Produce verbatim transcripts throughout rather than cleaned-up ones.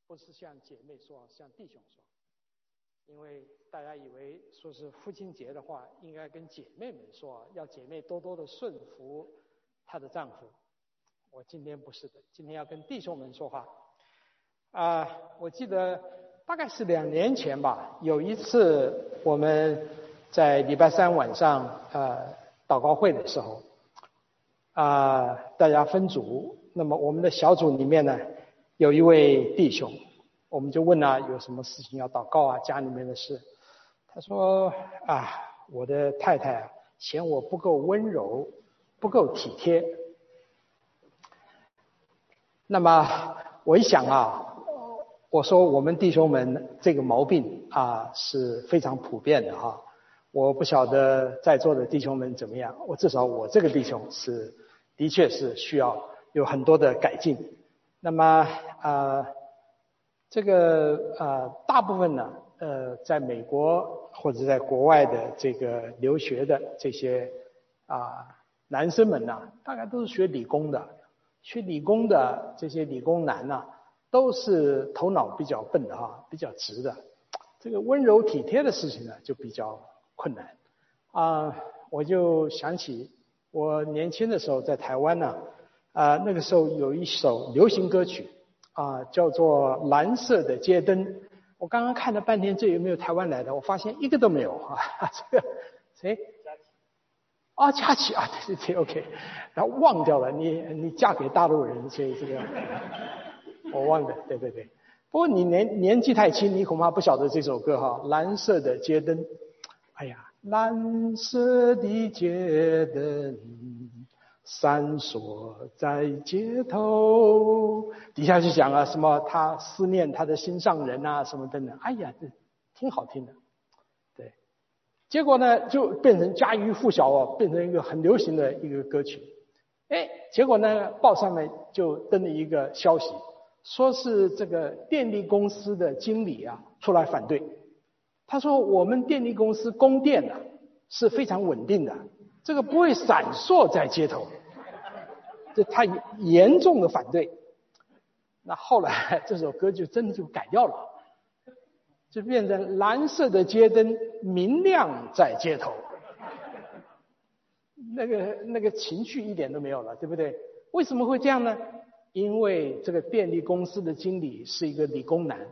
不是向姐妹说，向弟兄说。因为大家以为说是父亲节的话，应该跟姐妹们说，要姐妹多多的顺服她的丈夫。我今天不是的，今天要跟弟兄们说话。啊、呃，我记得大概是两年前吧，有一次我们在礼拜三晚上呃祷告会的时候，啊、呃，大家分组，那么我们的小组里面呢，有一位弟兄。我们就问他有什么事情要祷告啊，家里面的事。他说啊，我的太太啊嫌我不够温柔，不够体贴。那么我一想啊，我说我们弟兄们这个毛病啊是非常普遍的哈。我不晓得在座的弟兄们怎么样，我至少我这个弟兄是的确是需要有很多的改进。那么啊。呃这个呃，大部分呢，呃，在美国或者在国外的这个留学的这些啊、呃、男生们呢，大概都是学理工的，学理工的这些理工男呢，都是头脑比较笨的哈，比较直的。这个温柔体贴的事情呢，就比较困难啊、呃。我就想起我年轻的时候在台湾呢，啊、呃，那个时候有一首流行歌曲。啊，叫做《蓝色的街灯》。我刚刚看了半天，这有没有台湾来的？我发现一个都没有啊。这个谁？啊，佳琪啊，对对对 ，OK。然后忘掉了，你你嫁给大陆人，所以这个我忘了。对对对。不过你年年纪太轻，你恐怕不晓得这首歌哈，《蓝色的街灯》。哎呀，蓝色的街灯。闪烁在街头，底下就讲了什么他思念他的心上人啊什么等等，哎呀，这挺好听的，对。结果呢，就变成家喻户晓哦，变成一个很流行的一个歌曲。哎，结果呢，报上面就登了一个消息，说是这个电力公司的经理啊出来反对。他说我们电力公司供电啊是非常稳定的，这个不会闪烁在街头。这他严重的反对，那后来这首歌就真的就改掉了，就变成蓝色的街灯明亮在街头，那个那个情绪一点都没有了，对不对？为什么会这样呢？因为这个电力公司的经理是一个理工男，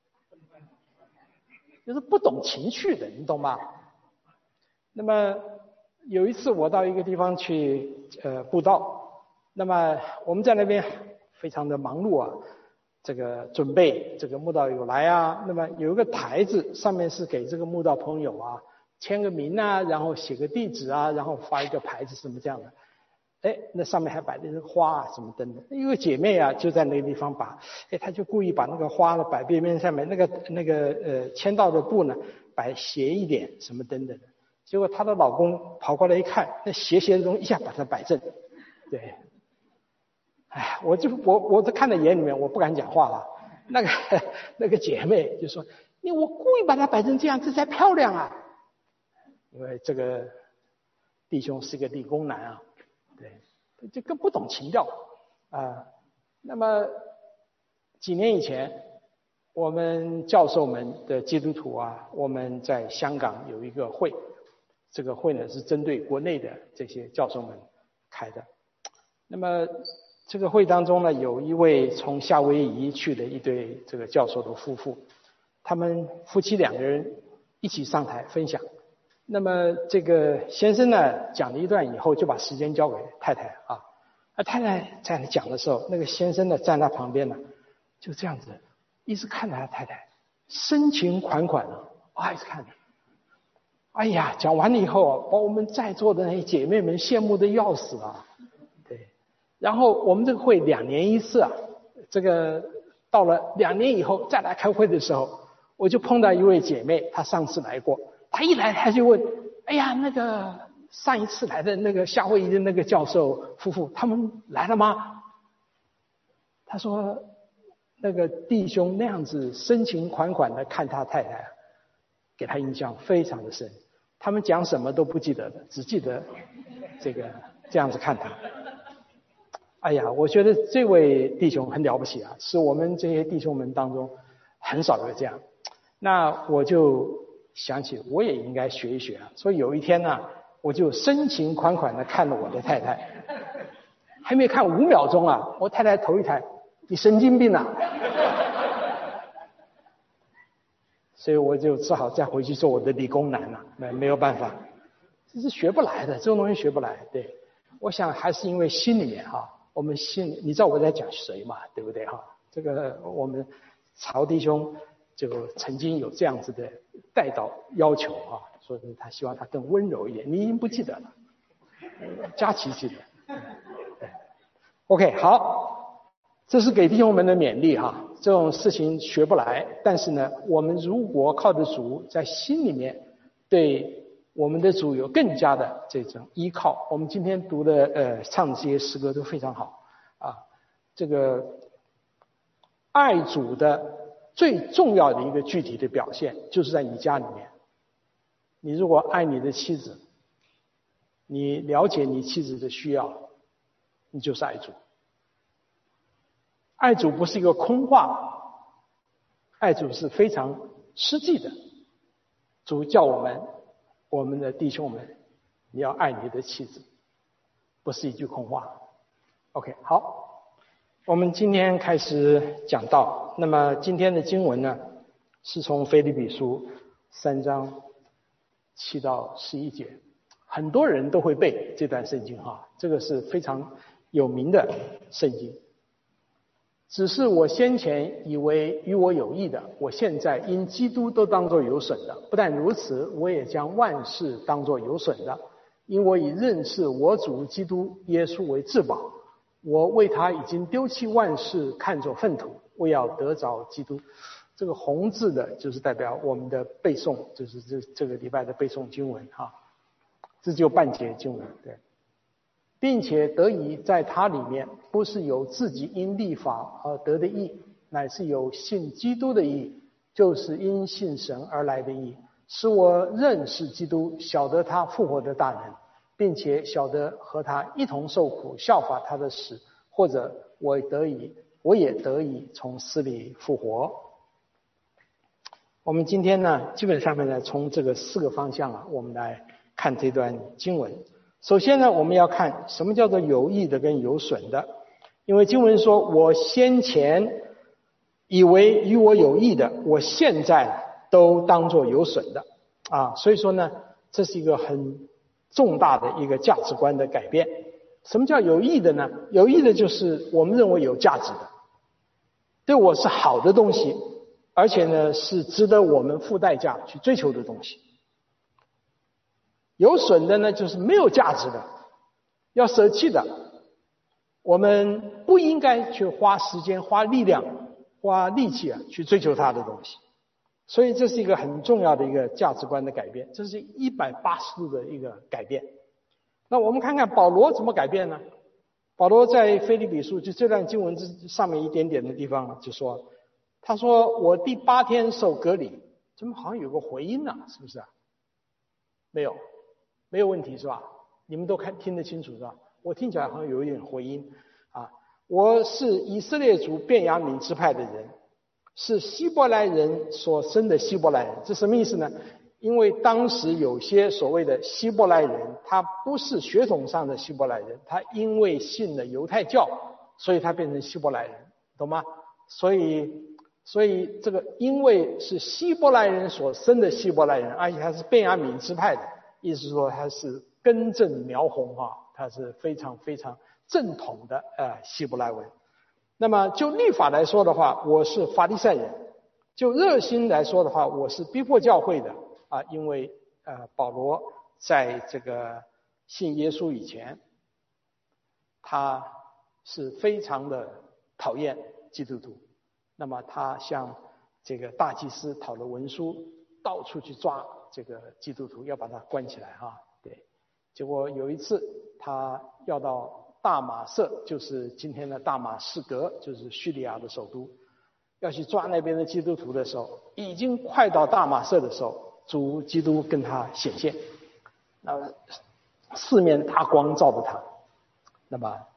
就是不懂情绪的，你懂吗？那么有一次我到一个地方去呃布道。那么我们在那边非常的忙碌啊，这个准备这个慕道友来啊，那么有一个台子上面是给这个慕道朋友啊签个名啊，然后写个地址啊，然后发一个牌子什么这样的。哎，那上面还摆着花啊什么等等。一个姐妹啊就在那个地方把，哎，她就故意把那个花呢摆边边上面，那个那个呃签到的布呢摆斜一点什么等等的。结果她的老公跑过来一看，那斜斜的东西一下把它摆正，对。哎，我就我我都看在眼里面，我不敢讲话了。那个那个姐妹就说：“你我故意把它摆成这样，这才漂亮啊！”因为这个弟兄是个理工男啊，对，这更不懂情调啊。那么几年以前，我们教授们的基督徒啊，我们在香港有一个会，这个会呢是针对国内的这些教授们开的。那么这个会当中呢，有一位从夏威夷去的一对这个教授的夫妇，他们夫妻两个人一起上台分享。那么这个先生呢讲了一段以后，就把时间交给太太啊。那太太在讲的时候，那个先生呢站在旁边呢，就这样子一直看着他太太，深情款款的啊，一直看着。哎呀，讲完了以后啊，把我们在座的那些姐妹们羡慕的要死啊。然后我们这个会两年一次啊，这个到了两年以后再来开会的时候，我就碰到一位姐妹，她上次来过，她一来她就问：“哎呀，那个上一次来的那个夏威夷的那个教授夫妇，他们来了吗？”她说：“那个弟兄那样子深情款款的看他太太，给他印象非常的深。他们讲什么都不记得的，只记得这个这样子看他。” 哎呀，我觉得这位弟兄很了不起啊，是我们这些弟兄们当中很少有这样。那我就想起我也应该学一学啊，所以有一天呢，我就深情款款地看了我的太太，还没看五秒钟啊，我太太头一抬，你神经病啊！所以我就只好再回去做我的理工男了，没没有办法，这是学不来的，这种东西学不来。对，我想还是因为心里面哈，我们心，你知道我在讲谁嘛，对不对哈？这个我们曹弟兄就曾经有这样子的带导要求啊，说是他希望他更温柔一点，你已经不记得了，佳琪记得。OK， 好，这是给弟兄们的勉励哈。这种事情学不来，但是呢，我们如果靠着主，在心里面对我们的主有更加的这种依靠。我们今天读的呃唱的这些诗歌都非常好啊。这个爱主的最重要的一个具体的表现，就是在你家里面。你如果爱你的妻子，你了解你妻子的需要，你就是爱主。爱主不是一个空话，爱主是非常实际的。主叫我们，我们的弟兄们，你要爱你的妻子，不是一句空话。OK， 好，我们今天开始讲道。那么今天的经文呢，是从腓立比书三章七到十一节，很多人都会背这段圣经哈，这个是非常有名的圣经。只是我先前以为与我有益的，我现在因基督都当作有损的。不但如此，我也将万事当作有损的，因我以认识我主基督耶稣为至宝。我为他已经丢弃万事，看作粪土，为要得着基督。这个红字的就是代表我们的背诵，就是这这个礼拜的背诵经文哈，这就半节经文，对。并且得以在他里面，不是有自己因律法而得的义，乃是有信基督的义，就是因信神而来的义，使我认识基督，晓得他复活的大能，并且晓得和他一同受苦，效法他的死，或者我得以我也得以从死里复活。我们今天呢，基本上面呢，从这个四个方向啊，我们来看这段经文。首先呢，我们要看什么叫做有益的跟有损的。因为经文说，我先前以为与我有益的，我现在都当作有损的啊。所以说呢，这是一个很重大的一个价值观的改变。什么叫有益的呢？有益的就是我们认为有价值的，对我是好的东西，而且呢是值得我们付代价去追求的东西。有损的呢，就是没有价值的，要舍弃的，我们不应该去花时间、花力量、花力气啊，去追求它的东西。所以这是一个很重要的一个价值观的改变，这是一百八十度的一个改变。那我们看看保罗怎么改变呢？保罗在腓立比书就这段经文之上面一点点的地方就说，他说我第八天受割礼，怎么好像有个回音呢、啊？是不是啊？没有。没有问题是吧？你们都看听得清楚是吧？我听起来好像有一点回音啊。我是以色列族便雅悯支派的人，是希伯来人所生的希伯来人。这什么意思呢？因为当时有些所谓的希伯来人，他不是血统上的希伯来人，他因为信了犹太教，所以他变成希伯来人，懂吗？所以所以这个因为是希伯来人所生的希伯来人，而且他是便雅悯支派的，意思是说他是根正苗红啊，他是非常非常正统的呃希伯来文。那么就律法来说的话，我是法利赛人；就热心来说的话，我是逼迫教会的啊，因为呃保罗在这个信耶稣以前，他是非常的讨厌基督徒，那么他向这个大祭司讨了文书，到处去抓这个基督徒，要把他关起来哈。对，结果有一次他要到大马色，就是今天的大马士革，就是叙利亚的首都，要去抓那边的基督徒的时候，已经快到大马色的时候，主基督跟他显现，那四面大光照着他，那么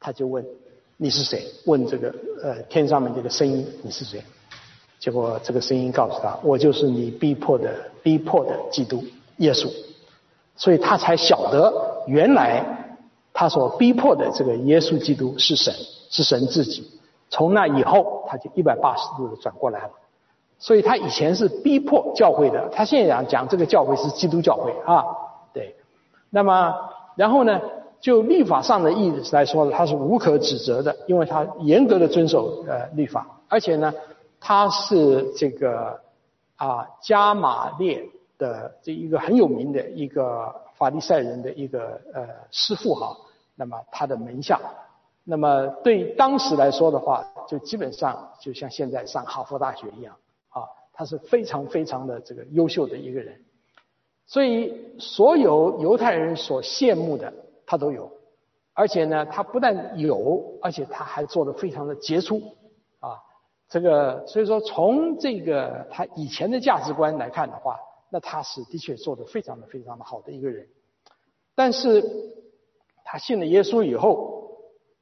他就问你是谁？问这个呃天上面这个声音你是谁？结果这个声音告诉他，我就是你逼迫的逼迫的基督耶稣。所以他才晓得原来他所逼迫的这个耶稣基督是神，是神自己。从那以后他就一百八十度的转过来了。所以他以前是逼迫教会的，他现在讲讲这个教会是基督教会啊，对。那么然后呢，就律法上的意义来说呢，他是无可指责的，因为他严格的遵守呃律法，而且呢他是这个啊加马列的这一个很有名的一个法利赛人的一个呃师傅哈，那么他的门下，那么对当时来说的话，就基本上就像现在上哈佛大学一样啊，他是非常非常的这个优秀的一个人，所以所有犹太人所羡慕的他都有，而且呢他不但有，而且他还做得非常的杰出啊，这个所以说从这个他以前的价值观来看的话，那他是的确做得非常的非常的好的一个人。但是他信了耶稣以后，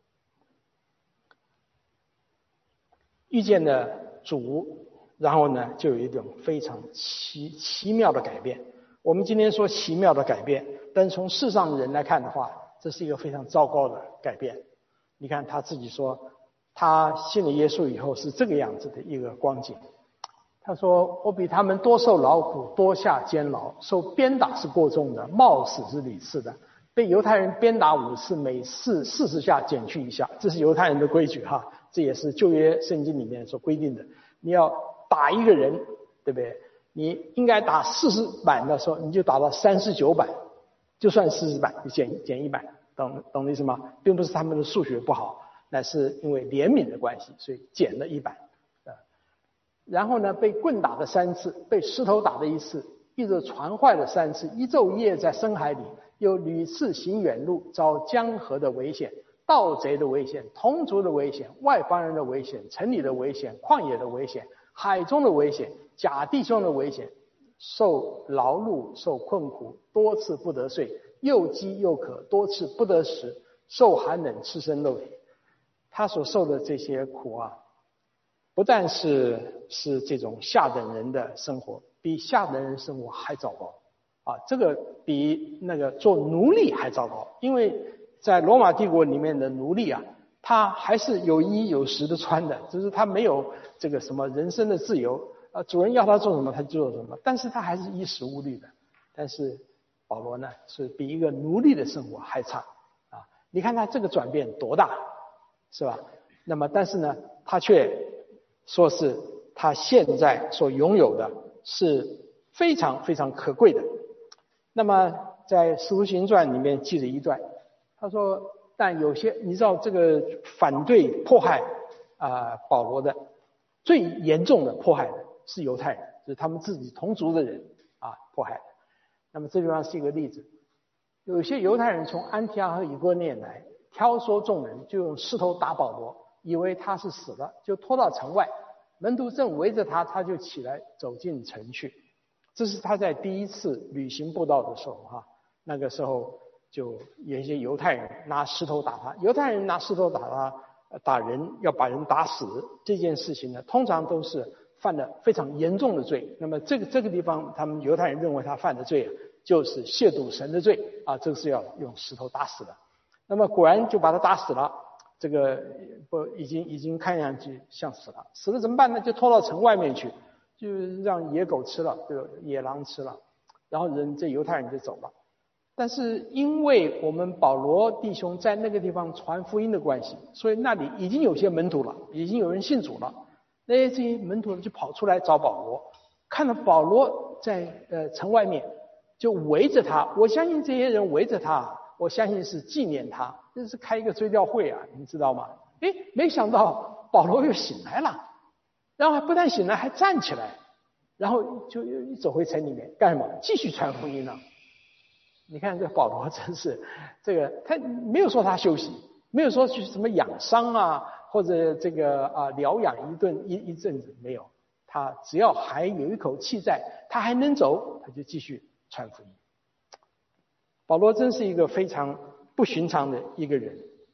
遇见了主，然后呢就有一种非常奇奇妙的改变。我们今天说奇妙的改变，但从世上的人来看的话，这是一个非常糟糕的改变。你看他自己说，他信了耶稣以后是这个样子的一个光景。他说，我比他们多受劳苦，多下监牢，受鞭打是过重的，冒死是屡次的。被犹太人鞭打五次，每次四十下减去一下，这是犹太人的规矩哈，这也是旧约圣经里面所规定的。你要打一个人，对不对？你应该打四十板的时候，你就打到三十九板，就算四十板，你减减一板，懂懂的意思吗？并不是他们的数学不好，乃是因为怜悯的关系，所以减了一板。然后呢，被棍打了三次，被石头打了一次，一直船坏了三次，一昼夜在深海里，又屡次行远路，遭江河的危险，盗贼的危险，同族的危险，外邦人的危险，城里的危险，旷野的危险，海中的危险，假弟兄的危险，受劳碌，受困苦，多次不得睡，又饥又渴，多次不得食，受寒冷，赤身露体。他所受的这些苦啊，不但是是这种下等人的生活，比下等人生活还糟糕啊！这个比那个做奴隶还糟糕，因为在罗马帝国里面的奴隶啊，他还是有衣有食的穿的，就是他没有这个什么人身的自由啊，主人要他做什么他就做什么，但是他还是衣食无虑的。但是保罗呢，是比一个奴隶的生活还差啊！你看他这个转变多大，是吧？那么但是呢，他却说是他现在所拥有的是非常非常可贵的。那么在使徒行传里面记了一段，他说，但有些你知道这个反对迫害啊、呃、保罗的最严重的迫害的是犹太人，就是他们自己同族的人啊迫害的。那么这地方是一个例子，有些犹太人从安提阿和以哥念来，挑唆众人，就用石头打保罗，以为他是死了，就拖到城外。门徒正围着他，他就起来走进城去。这是他在第一次旅行布道的时候哈，那个时候就有一些犹太人拿石头打他。犹太人拿石头打他，打人要把人打死这件事情呢，通常都是犯了非常严重的罪。那么这个这个地方，他们犹太人认为他犯的罪就是亵渎神的罪啊，这个是要用石头打死的。那么果然就把他打死了。这个不已经已经看上去像死了，死了怎么办呢？就拖到城外面去，就让野狗吃了，就野狼吃了，然后人这犹太人就走了。但是因为我们保罗弟兄在那个地方传福音的关系，所以那里已经有些门徒了，已经有人信主了。那些这些门徒就跑出来找保罗，看到保罗在呃城外面，就围着他。我相信这些人围着他，我相信是纪念他，这是开一个追悼会啊，你知道吗？诶，没想到保罗又醒来了，然后还不但醒来，还站起来，然后就又走回城里面干什么？继续传福音了。你看这保罗真是这个，他没有说他休息，没有说去什么养伤啊，或者这个啊疗养一顿一一阵子，没有。他只要还有一口气在，他还能走，他就继续传福音。保罗真是一个非常不寻常的一个人。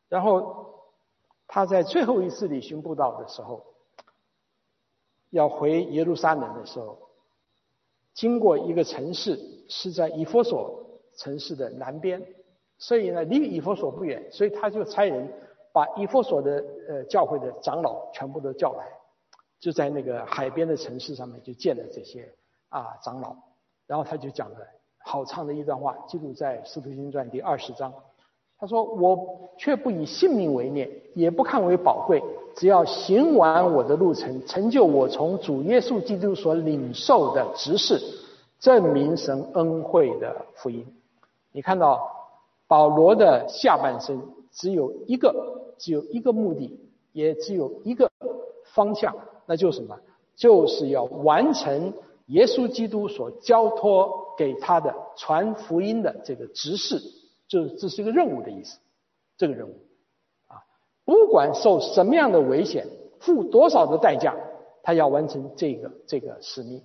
然后他在最后一次旅行布道的时候，要回耶路撒冷的时候，经过一个城市，是在以弗所城市的南边，所以呢离以弗所不远，所以他就差人把以弗所的呃教会的长老全部都叫来，就在那个海边的城市上面就建了这些啊长老，然后他就讲了好长的一段话，记录在《使徒行传》第二十章。他说：“我却不以性命为念，也不看为宝贵，只要行完我的路程，成就我从主耶稣基督所领受的职事，证明神恩惠的福音。”你看到保罗的下半生只有一个，只有一个目的，也只有一个方向，那就是什么？就是要完成耶稣基督所交托给他的传福音的这个职事。就是这是一个任务的意思，这个任务啊，不管受什么样的危险，付多少的代价，他要完成这个这个使命。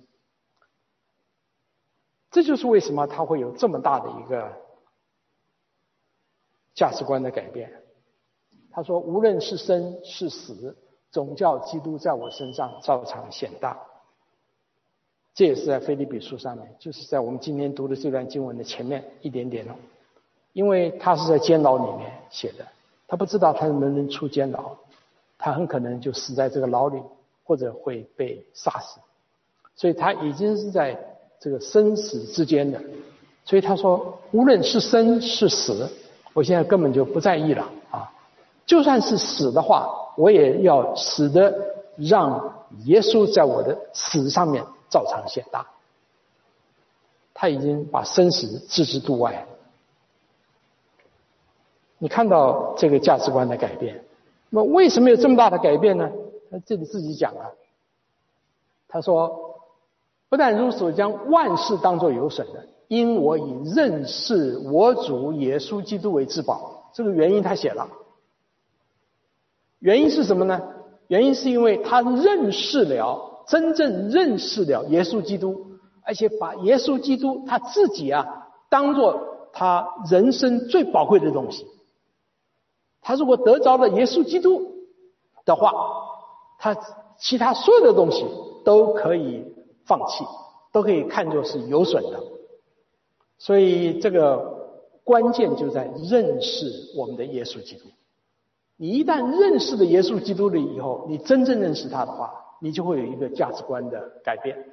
这就是为什么他会有这么大的一个价值观的改变。他说：“无论是生是死，总叫基督在我身上照常显大。”这也是在腓立比书上面，就是在我们今天读的这段经文的前面一点点哦。因为他是在监牢里面写的，他不知道他能不能出监牢，他很可能就死在这个牢里，或者会被杀死，所以他已经是在这个生死之间的。所以他说，无论是生是死，我现在根本就不在意了啊！就算是死的话，我也要死的让耶稣在我的死上面照常显大。他已经把生死置之度外。你看到这个价值观的改变，那么为什么有这么大的改变呢？他这里自己讲了，他说：“不但如此，我将万事当作有损的，因我以认识我主耶稣基督为至宝。”这个原因他写了，原因是什么呢？原因是因为他认识了，真正认识了耶稣基督，而且把耶稣基督他自己啊当作他人生最宝贵的东西。他如果得着了耶稣基督的话，他其他所有的东西都可以放弃，都可以看作是有损的。所以这个关键就在认识我们的耶稣基督。你一旦认识了耶稣基督了以后，你真正认识他的话，你就会有一个价值观的改变。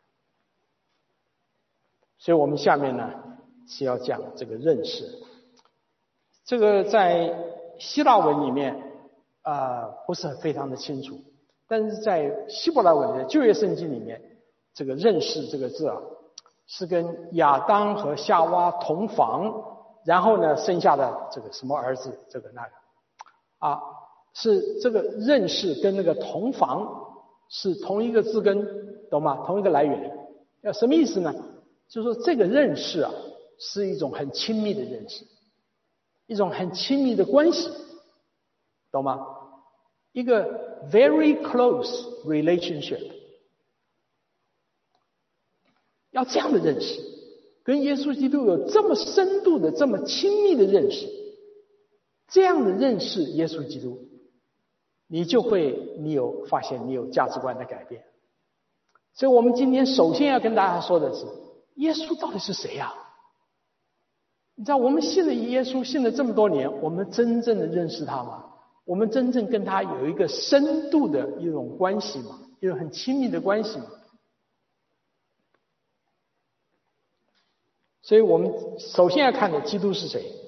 所以我们下面呢是要讲这个认识。这个在希腊文里面啊、呃、不是非常的清楚，但是在希伯来文的旧约圣经里面，这个认识这个字啊，是跟亚当和夏娃同房，然后呢生下的这个什么儿子，这个那个啊，是这个认识跟那个同房是同一个字根，懂吗？同一个来源。要什么意思呢？就是说这个认识啊，是一种很亲密的认识，一种很亲密的关系，懂吗？一个 very close relationship， 要这样的认识，跟耶稣基督有这么深度的、这么亲密的认识，这样的认识耶稣基督，你就会你有发现你有价值观的改变。所以我们今天首先要跟大家说的是，耶稣到底是谁呀、啊？你知道我们信了耶稣信了这么多年，我们真正的认识他吗？我们真正跟他有一个深度的一种关系吗？一种很亲密的关系吗？所以我们首先要看的基督是谁。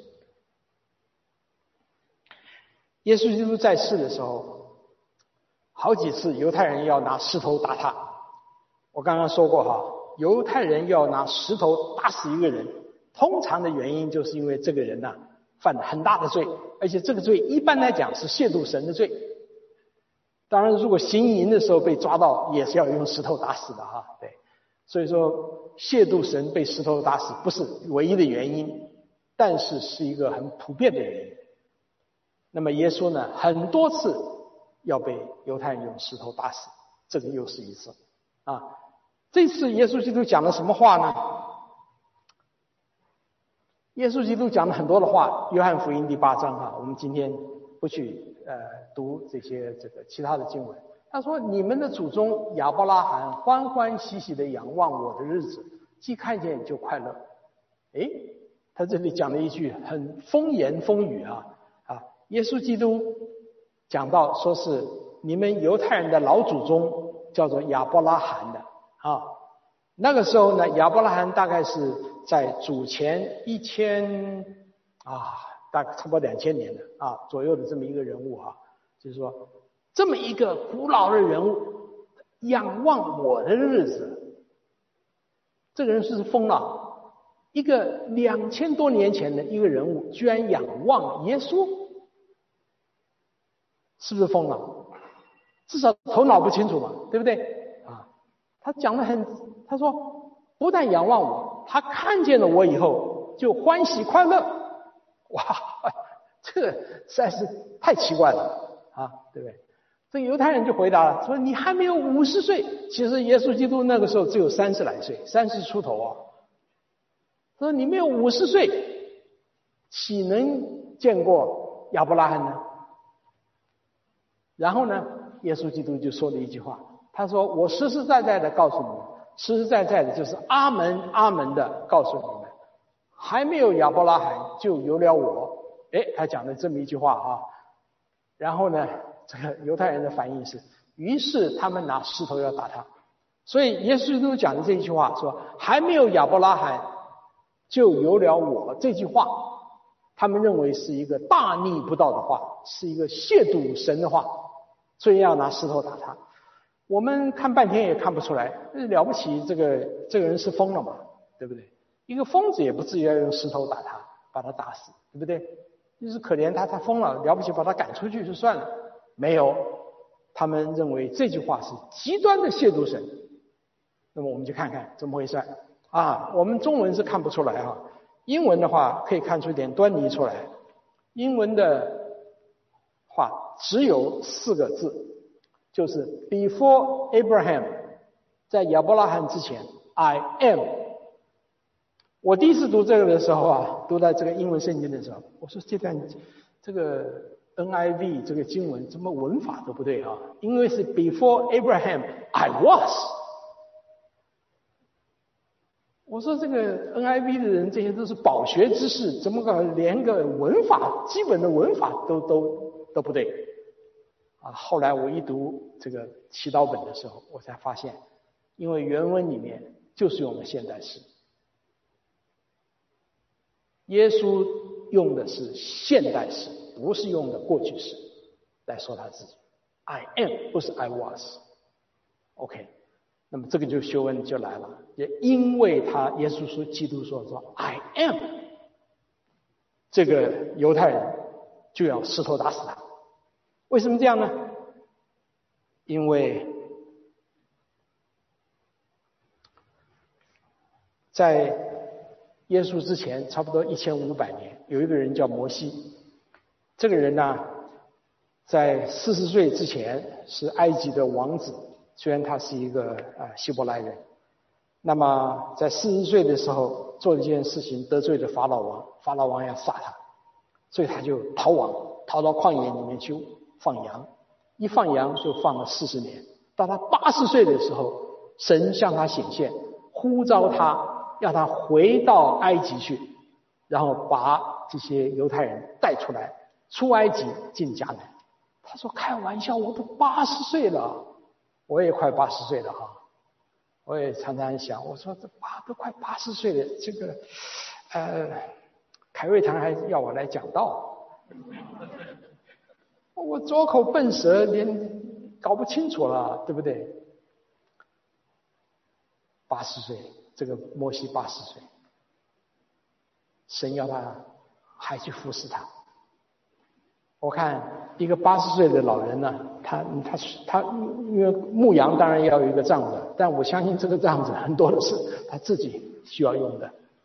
耶稣基督在世的时候，好几次犹太人要拿石头打他。我刚刚说过哈，犹太人要拿石头打死一个人，通常的原因就是因为这个人呢、啊、犯了很大的罪，而且这个罪一般来讲是亵渎神的罪。当然如果行淫的时候被抓到，也是要用石头打死的哈。对，所以说亵渎神被石头打死不是唯一的原因，但是是一个很普遍的原因。那么耶稣呢，很多次要被犹太人用石头打死，这个又是一次啊。这次耶稣基督讲了什么话呢？耶稣基督讲了很多的话，约翰福音第八章啊，我们今天不去呃读这些这个其他的经文。他说：“你们的祖宗亚伯拉罕欢欢喜喜地仰望我的日子，既看见就快乐。”诶，他这里讲了一句很风言风语啊啊！耶稣基督讲到说是你们犹太人的老祖宗叫做亚伯拉罕的啊。那个时候呢，亚伯拉罕大概是在主前一千啊，大概差不多两千年的啊左右的这么一个人物啊，就是说这么一个古老的人物仰望我的日子，这个人是疯了。一个两千多年前的一个人物，居然仰望耶稣，是不是疯了？至少头脑不清楚嘛，对不对？啊，他讲得很，他说不但仰望我，他看见了我以后就欢喜快乐。哇，这个实在是太奇怪了啊，对不对？这个犹太人就回答了，说你还没有五十岁，其实耶稣基督那个时候只有三十来岁，三十出头啊。说你没有五十岁，岂能见过亚伯拉罕呢？然后呢，耶稣基督就说了一句话，他说：“我实实在在的告诉你们，实实在在的就是阿门阿门的告诉你们，还没有亚伯拉罕就有了我。”哎，他讲了这么一句话啊。然后呢，这个犹太人的反应是，于是他们拿石头要打他。所以耶稣基督讲的这一句话说：“还没有亚伯拉罕就有了我”，这句话他们认为是一个大逆不道的话，是一个亵渎神的话，所以要拿石头打他。我们看半天也看不出来，了不起这个这个人是疯了嘛，对不对？一个疯子也不至于要用石头打他，把他打死，对不对？就是可怜他，他疯了，了不起把他赶出去就算了。没有，他们认为这句话是极端的亵渎神。那么我们就看看怎么回事啊，我们中文是看不出来啊，英文的话可以看出一点端倪出来。英文的话只有四个字，就是 Before Abraham， 在亚伯拉罕之前 I am。 我第一次读这个的时候啊，读到这个英文圣经的时候，我说这段这个 N I V 这个经文怎么文法都不对啊，因为是 Before Abraham I was。我说这个 N I V 的人，这些都是饱学之士，怎么搞连个文法基本的文法都都都不对啊？后来我一读这个祈祷本的时候，我才发现，因为原文里面就是用了现代式，耶稣用的是现代式，不是用的过去式来说他自己。I am 不是 I was。 OK，那么这个就修恩就来了，也因为他耶稣说基督说说 I am， 这个犹太人就要石头打死他。为什么这样呢？因为在耶稣之前差不多一千五百年，有一个人叫摩西。这个人呢，在四十岁之前是埃及的王子，虽然他是一个啊希伯来人，那么在四十岁的时候做了一件事情，得罪了法老王，法老王要杀他，所以他就逃亡，逃到旷野里面去放羊，一放羊就放了四十年。到他八十岁的时候，神向他显现，呼召他，要他回到埃及去，然后把这些犹太人带出来，出埃及进迦南。他说开玩笑，我都八十岁了，我也快八十岁了哈，我也常常想，我说这八都快八十岁了，这个呃，凯瑞堂还要我来讲道，我拙口笨舌，连搞不清楚了，对不对？八十岁，这个摩西八十岁，神要他还去服侍他。我看一个八十岁的老人呢，他他他因为牧羊当然要有一个帐子，但我相信这个帐子很多的是他自己需要用的，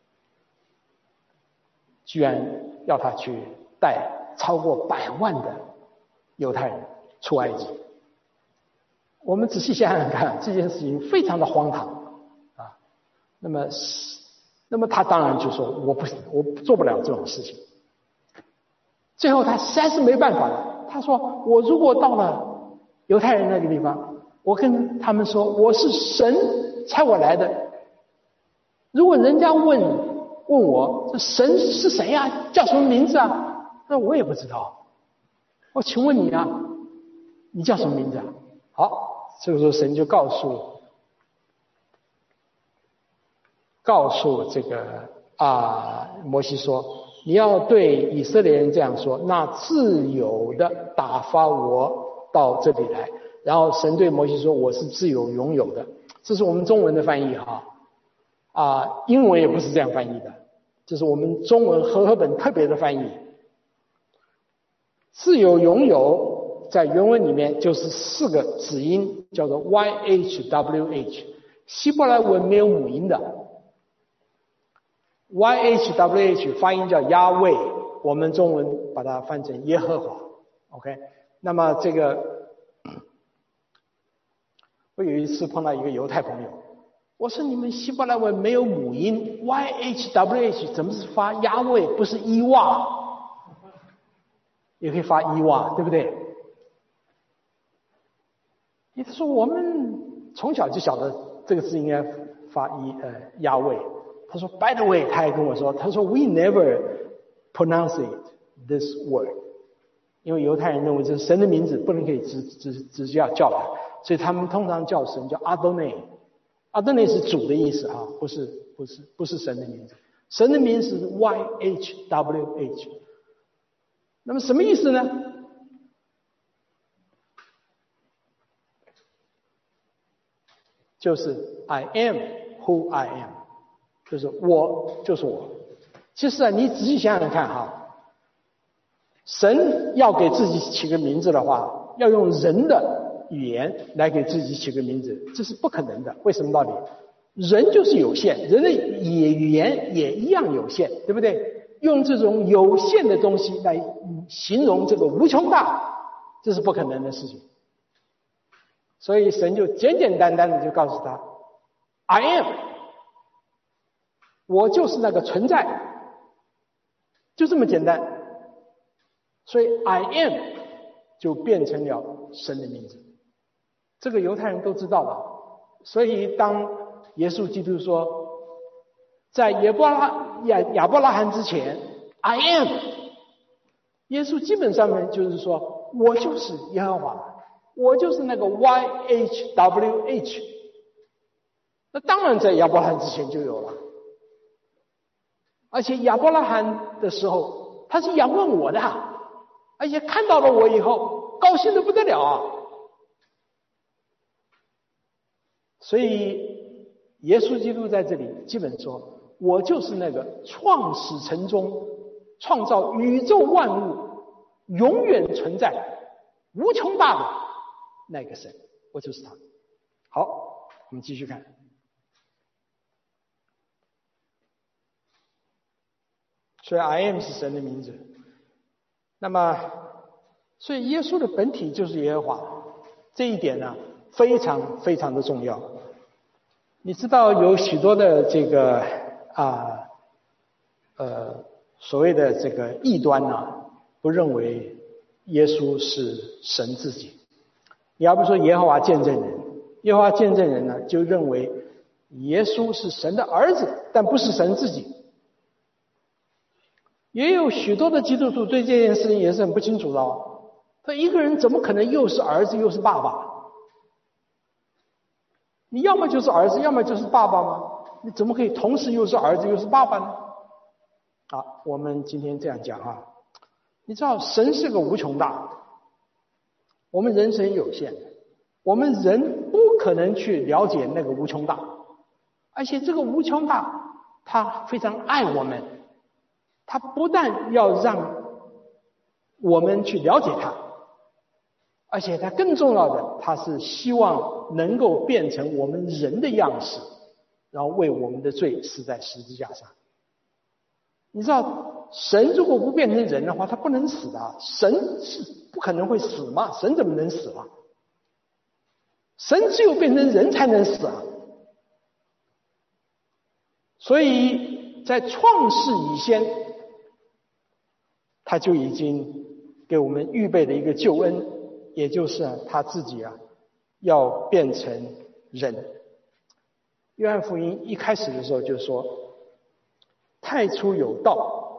居然要他去带超过百万的犹太人出埃及。我们仔细想想看，这件事情非常的荒唐啊。那么，那么他当然就说我不我做不了这种事情。 最后他实在是没办法了，他说我如果到了犹太人那个地方，我跟他们说我是神差我来的，如果人家问问我这神是谁啊，叫什么名字啊，那我也不知道。我请问你啊，你叫什么名字啊？好，这个时候神就告诉告诉这个啊摩西说，你要对以色列人这样说，那自由的打发我到这里来。然后神对摩西说，我是自由拥有的。这是我们中文的翻译哈，啊，英文也不是这样翻译的，这是我们中文和合本特别的翻译。自由拥有在原文里面就是四个子音，叫做 Y H W H， 希伯来文没有母音的。Y H W H 发音叫亚卫，我们中文把它翻成耶和华。OK， 那么这个我有一次碰到一个犹太朋友，我说你们希伯来文没有母音 Y H W H 怎么是发亚卫不是伊瓦？也可以发伊瓦，对不对？他说我们从小就晓得这个字应该发伊呃亚卫。他说 by the way， 他还跟我说，他说 we never pronounce it this word， 因为犹太人认为这是神的名字，不能可以直直直接要叫他，所以他们通常叫神叫阿多内。阿多内是主的意思啊，不是不是不是神的名字，神的名字是 Y H W H。那么什么意思呢？就是 I am who I am， 就是我就是我。其实啊，你仔细想想看哈，神要给自己起个名字的话，要用人的语言来给自己起个名字，这是不可能的。为什么道理？人就是有限，人的语言也一样有限，对不对？用这种有限的东西来形容这个无穷大，这是不可能的事情。所以神就简简单单的就告诉他 I am， 我就是那个存在，就这么简单。所以 I am 就变成了神的名字，这个犹太人都知道了。所以当耶稣基督说在亚伯拉亚亚伯拉罕之前 I am， 耶稣基本上面就是说我就是耶和华，我就是那个 Y H W H。 那当然在亚伯拉罕之前就有了，而且亚伯拉罕的时候他是仰望我的，而且看到了我以后高兴得不得了啊。所以耶稣基督在这里基本说，我就是那个创始成终，创造宇宙万物，永远存在，无穷大的那个神，我就是他。好，我们继续看。所以 I am 是神的名字，那么所以耶稣的本体就是耶和华，这一点呢非常非常的重要。你知道有许多的这个啊呃所谓的这个异端呢、啊，不认为耶稣是神自己。你要不说耶和华见证人，耶和华见证人呢就认为耶稣是神的儿子，但不是神自己。也有许多的基督徒对这件事情也是很不清楚的哦。他一个人怎么可能又是儿子又是爸爸？你要么就是儿子，要么就是爸爸吗？你怎么可以同时又是儿子又是爸爸呢？好，我们今天这样讲啊，你知道神是个无穷大，我们人生有限，我们人不可能去了解那个无穷大，而且这个无穷大他非常爱我们，他不但要让我们去了解他，而且他更重要的，他是希望能够变成我们人的样式，然后为我们的罪死在十字架上。你知道神如果不变成人的话，他不能死的，神是不可能会死嘛，神怎么能死啊？神只有变成人才能死啊。所以在创世以前， 他就已经给我们预备了一个救恩，也就是啊他自己啊要变成人。约翰福音一开始的时候就说，太初有道，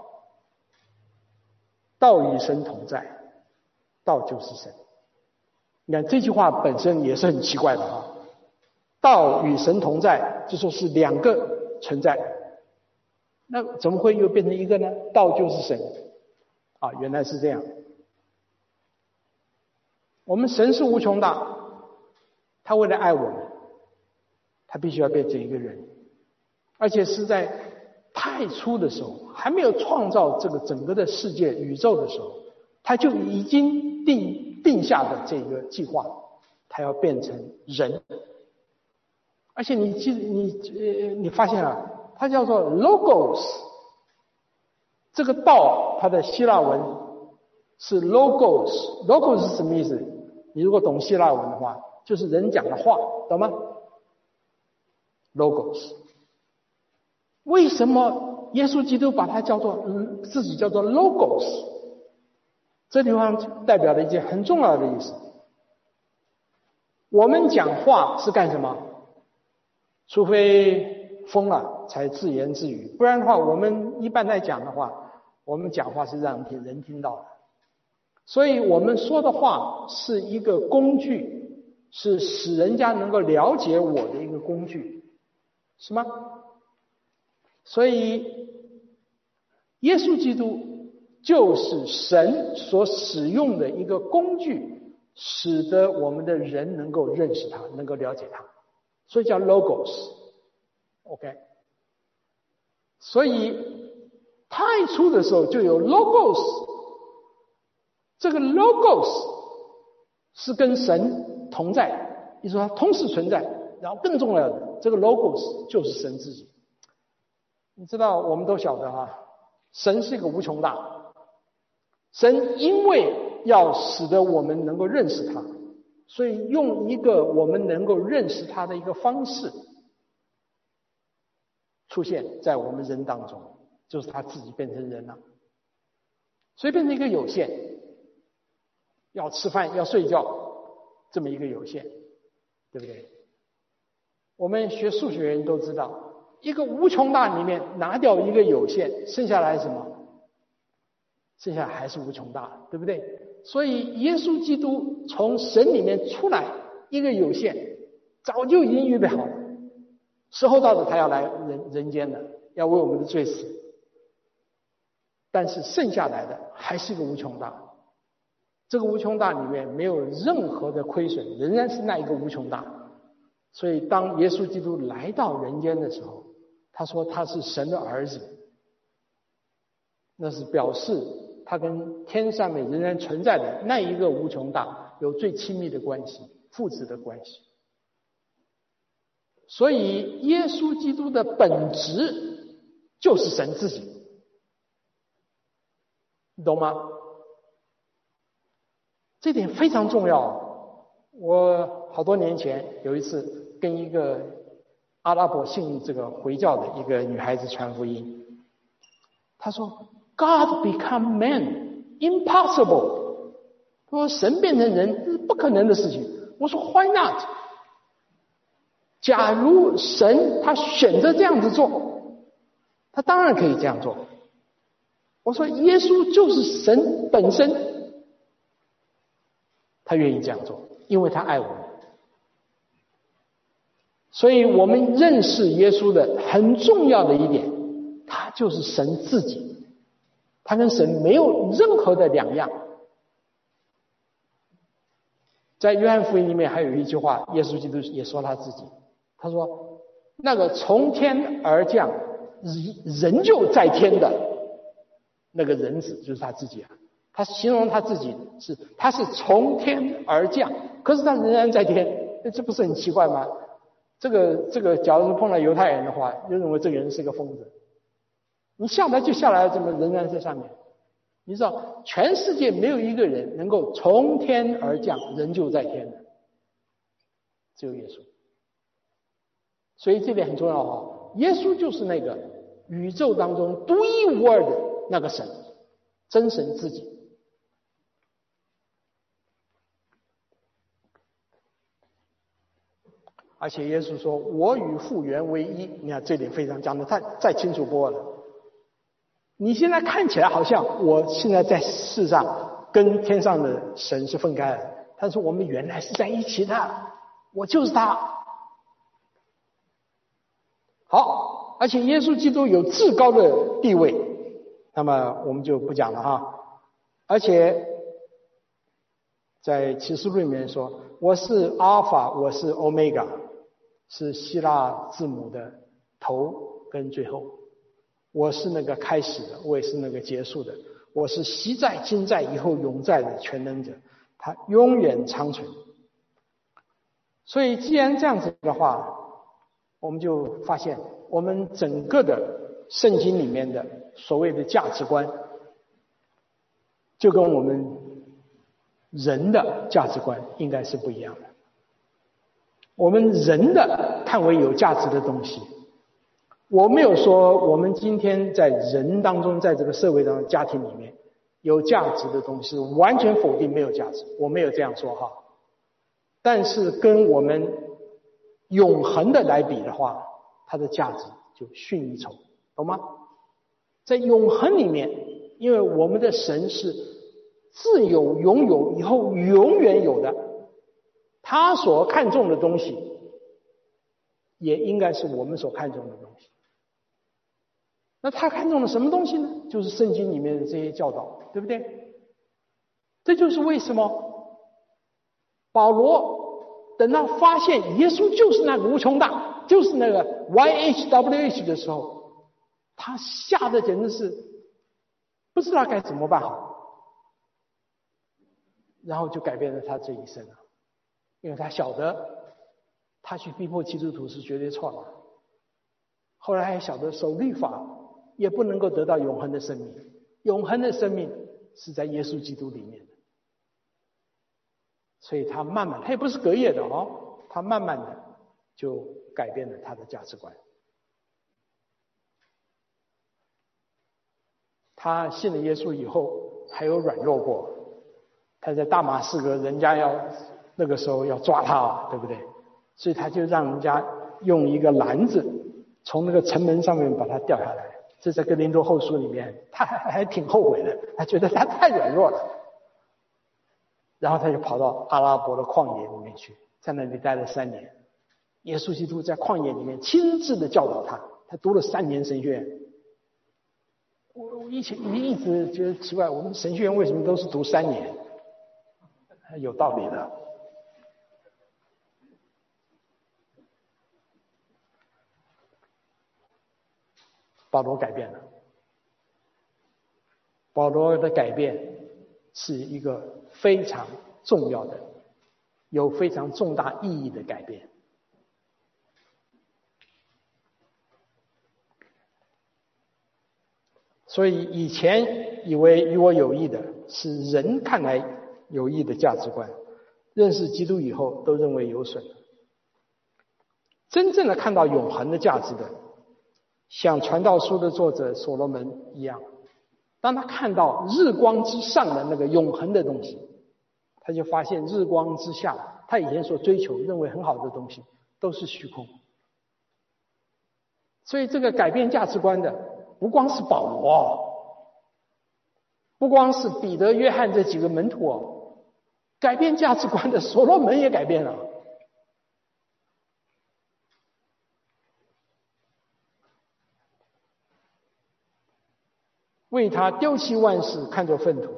道与神同在，道就是神。你看这句话本身也是很奇怪的啊，道与神同在，就说是两个存在，那怎么会又变成一个呢？道就是神啊，原来是这样。我们神是无穷大，他为了爱我们，他必须要变成一个人，而且是在太初的时候，还没有创造这个整个的世界宇宙的时候，他就已经定定下的这个计划，他要变成人。而且你记你呃你发现啊，它叫做 logos， 这个道它的希腊文是 logos，logos 是什么意思？你如果懂希腊文的话，就是人讲的话，懂吗 ？logos。为什么耶稣基督把它叫做、嗯、自己叫做 logos？ 这地方代表了一件很重要的意思。我们讲话是干什么？除非疯了才自言自语，不然的话，我们一般来讲的话，我们讲话是让人听到的。所以我们说的话是一个工具，是使人家能够了解我的一个工具，是吗？所以耶稣基督就是神所使用的一个工具，使得我们的人能够认识他，能够了解他，所以叫 logos。 OK， 所以太初的时候就有 logos， 这个 logos 是跟神同在，也就是说它同时存在。然后更重要的，这个 logos 就是神自己。你知道我们都晓得啊，神是一个无穷大，神因为要使得我们能够认识他，所以用一个我们能够认识他的一个方式出现在我们人当中，就是他自己变成人了，所以变成一个有限，要吃饭要睡觉这么一个有限，对不对？我们学数学人都知道，一个无穷大里面拿掉一个有限，剩下来什么？剩下还是无穷大，对不对？所以耶稣基督从神里面出来一个有限，早就已经预备好了，时候到了他要来人人间了，要为我们的罪死。但是剩下来的还是一个无穷大，这个无穷大里面没有任何的亏损，仍然是那一个无穷大。所以当耶稣基督来到人间的时候，他说他是神的儿子，那是表示他跟天上面仍然存在的那一个无穷大有最亲密的关系，父子的关系。所以耶稣基督的本质就是神自己，你懂吗？这点非常重要。我好多年前有一次跟一个阿拉伯信这个回教的一个女孩子传福音，她说 God become man impossible， 说神变成人是不可能的事情。我说 Why not？ 假如神他选择这样子做，他当然可以这样做。我说耶稣就是神本身，他愿意这样做，因为他爱我们。所以我们认识耶稣的很重要的一点，他就是神自己，他跟神没有任何的两样。在约翰福音里面还有一句话，耶稣基督也说他自己，他说那个从天而降人就在天的那个人子就是他自己啊。他形容他自己是他是从天而降，可是他仍然在天，这不是很奇怪吗？这个这个假如碰到犹太人的话，就认为这个人是个疯子，你下来就下来，怎么仍然在上面？你知道全世界没有一个人能够从天而降人就在天的，只有耶稣。所以这点很重要啊！耶稣就是那个宇宙当中独一无二的那个神， 真神自己。而且耶稣说：“我与父原为一。”你看这点非常讲的太再清楚不过了。你现在看起来好像我现在在世上跟天上的神是分开的，但是我们原来是在一起的，我就是他。好，而且耶稣基督有至高的地位，那么我们就不讲了哈。而且在启示录里面说：“我是阿尔法，我是欧米伽。”是希腊字母的头跟最后，我是那个开始的，我也是那个结束的，我是昔在今在以后永在的全能者，他永远长存。所以既然这样子的话，我们就发现我们整个的圣经里面的所谓的价值观，就跟我们人的价值观应该是不一样的。我们人的看为有价值的东西，我没有说我们今天在人当中，在这个社会当中，家庭里面有价值的东西完全否定没有价值，我没有这样说哈。但是跟我们永恒的来比的话，它的价值就逊一筹，懂吗？在永恒里面，因为我们的神是自有永有以后永远有的，他所看重的东西也应该是我们所看重的东西。那他看重的什么东西呢？就是圣经里面的这些教导，对不对？这就是为什么保罗等到发现耶稣就是那个无穷大，就是那个 Y H W H 的时候，他吓得简直是不知道该怎么办好，然后就改变了他这一生了。因为他晓得他去逼迫基督徒是绝对错的，后来还晓得守律法也不能够得到永恒的生命，永恒的生命是在耶稣基督里面的。所以他慢慢，他也不是隔夜的哦，他慢慢的就改变了他的价值观。他信了耶稣以后还有软弱过，他在大马士革人家要那个时候要抓他，对不对？所以他就让人家用一个篮子从那个城门上面把他掉下来。这在哥林多后书里面，他还还挺后悔的，他觉得他太软弱了。然后他就跑到阿拉伯的旷野里面去，在那里待了三年。耶稣基督在旷野里面亲自的教导他，他读了三年神学院。我我以前一直觉得奇怪，我们神学院为什么都是读三年？有道理的。保罗改变了，保罗的改变是一个非常重要的，有非常重大意义的改变。所以以前以为与我有益的是人看来有益的价值观，认识基督以后都认为有损了。真正的看到永恒的价值的，像传道书的作者所罗门一样，当他看到日光之上的那个永恒的东西，他就发现日光之下他以前所追求认为很好的东西都是虚空。所以这个改变价值观的不光是保罗，不光是彼得、约翰这几个门徒哦，改变价值观的所罗门也改变了。为他丢弃万事，看作粪土。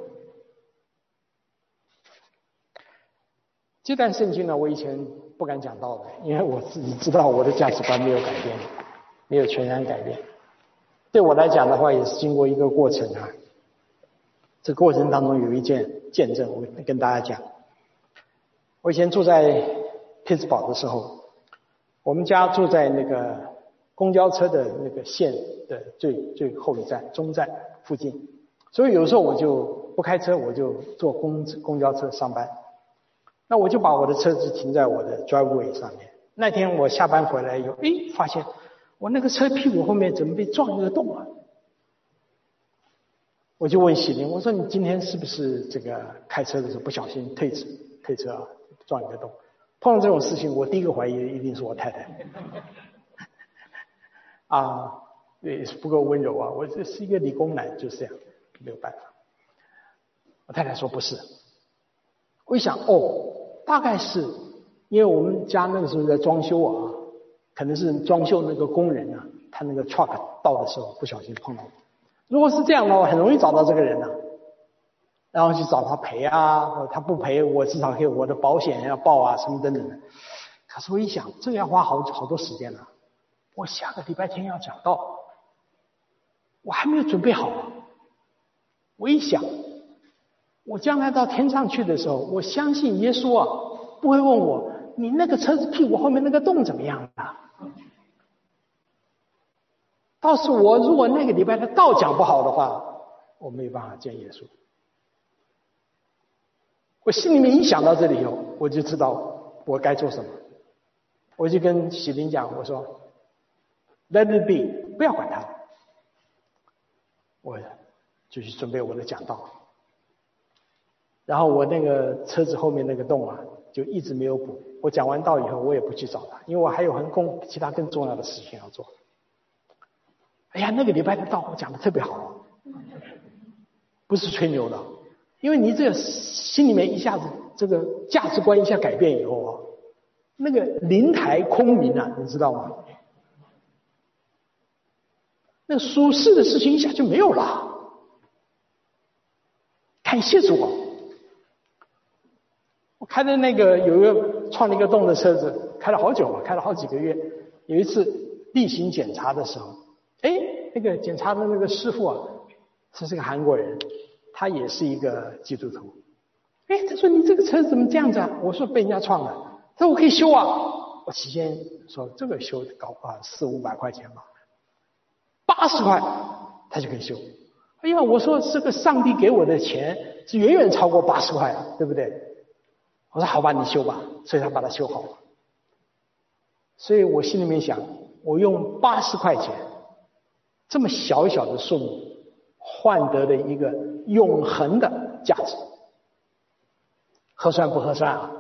这段圣经呢，我以前不敢讲到的，因为我自己知道我的价值观没有改变，没有全然改变。对我来讲的话，也是经过一个过程啊。这过程当中有一件见证，我跟大家讲。我以前住在匹兹堡的时候，我们家住在那个公交车的那个线的最最后一站中站附近，所以有时候我就不开车，我就坐公公交车上班。那我就把我的车子停在我的 driveway 上面。那天我下班回来以后，诶，发现我那个车屁股后面怎么被撞一个洞啊？ 我就问喜林，我说你今天是不是这个开车的时候不小心退车退车啊，撞一个洞？碰到这种事情，我第一个怀疑的一定是我太太。啊，也是不够温柔啊！我这是一个理工男，就是这样，没有办法。我太太说不是，我一想哦，大概是因为我们家那个时候在装修啊，可能是装修那个工人啊，他那个 truck 到的时候不小心碰到。如果是这样的话，很容易找到这个人啊，然后去找他赔啊，他不赔，我至少可以我的保险要报啊，什么等等的。可是我一想，这个要花好好多时间呢、啊。我下个礼拜天要讲道，我还没有准备好。我一想，我将来到天上去的时候，我相信耶稣啊，不会问我你那个车子屁股后面那个洞怎么样了。倒是我如果那个礼拜的道讲不好的话，我没有办法见耶稣。我心里面一想到这里以后，我就知道我该做什么。我就跟喜林讲，我说 Let it be， 不要管他。我就去准备我的讲道。然后我那个车子后面那个洞啊，就一直没有补。我讲完道以后，我也不去找他，因为我还有很更其他更重要的事情要做。哎呀，那个礼拜的道我讲的特别好，不是吹牛的，因为你这个心里面一下子这个价值观一下改变以后啊，那个灵台空明啊，你知道吗？那个属世的事情一下就没有了。感谢主啊！我开的那个有一个创了一个洞的车子，开了好久了，开了好几个月。有一次例行检查的时候，哎，那个检查的那个师傅啊，他是个韩国人，他也是一个基督徒。哎，他说你这个车子怎么这样子啊？我说被人家撞了。他说我可以修啊。我起先说这个修搞啊四五百块钱吧，八十块他就可以修。哎呀，我说这个上帝给我的钱是远远超过八十块啊，对不对？我说好吧，你修吧，所以他把它修好了。所以我心里面想，我用八十块钱这么小小的数目，换得了一个永恒的价值，合算不合算啊？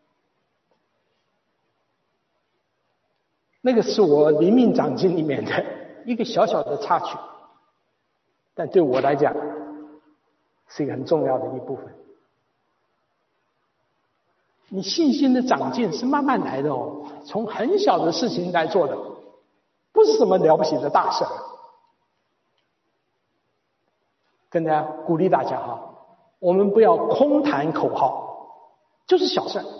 那个是我灵命长进里面的一个小小的插曲，但对我来讲是一个很重要的一部分。你信心的长进是慢慢来的哦，从很小的事情来做的，不是什么了不起的大事。跟大家鼓励大家哈，我们不要空谈口号，就是小事。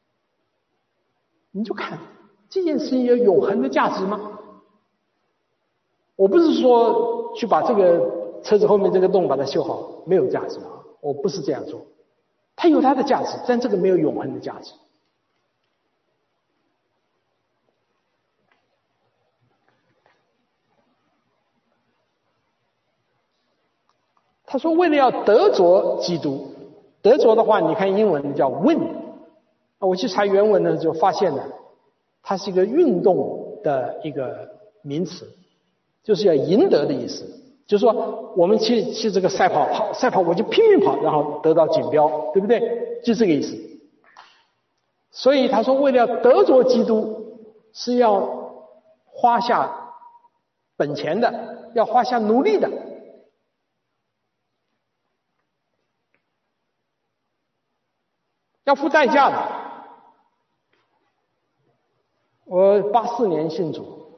你就看这件事情有永恒的价值吗？我不是说去把这个车子后面这个洞把它修好，没有价值啊，我不是这样做。它有它的价值，但这个没有永恒的价值。他说为了要得着基督，得着的话你看英文叫 win， 我去查原文的时候发现了它是一个运动的一个名词，就是要赢得的意思。就是说我们去去这个赛跑跑赛跑我就拼命跑，然后得到锦标，对不对？就这个意思。所以他说为了要得着基督是要花下本钱的，要花下努力的。要付代价的。我八四年信主，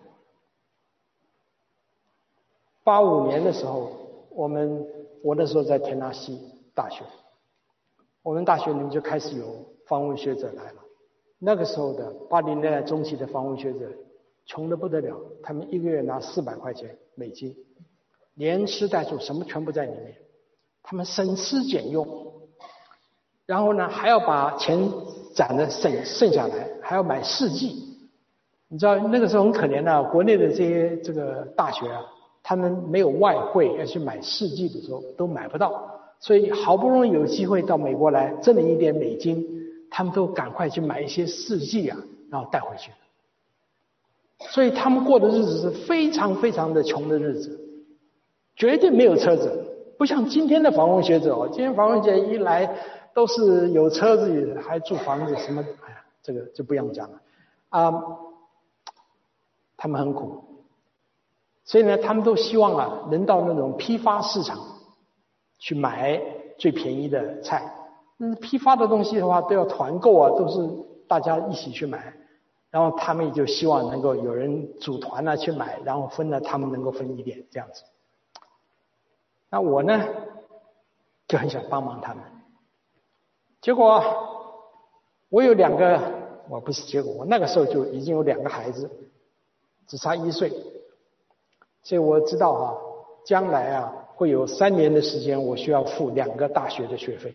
八五年的时候，我们我那时候在田纳西大学，我们大学里面就开始有访问学者来了。那个时候的八零年代中期的访问学者，穷得不得了，他们一个月拿四百块钱美金，连吃带住什么全部在里面，他们省吃俭用。然后呢，还要把钱攒的剩剩下来，还要买试剂。你知道那个时候很可怜的、啊，国内的这些这个大学啊，他们没有外汇，要去买试剂的时候都买不到，所以好不容易有机会到美国来挣了一点美金，他们都赶快去买一些试剂啊，然后带回去。所以他们过的日子是非常非常的穷的日子，绝对没有车子， 不像今天的访问学者哦，今天访问学者一来都是有车子，还住房子，什么，哎呀，这个就不用讲了啊。他们很苦，所以呢，他们都希望啊，能到那种批发市场去买最便宜的菜。嗯，批发的东西的话，都要团购啊，都是大家一起去买。然后他们也就希望能够有人组团呢去买，然后分了他们能够分一点这样子。那我呢就很想帮忙他们，结果我有两个，我不是结果，我那个时候就已经有两个孩子，只差一岁，所以我知道啊，将来啊会有三年的时间我需要付两个大学的学费。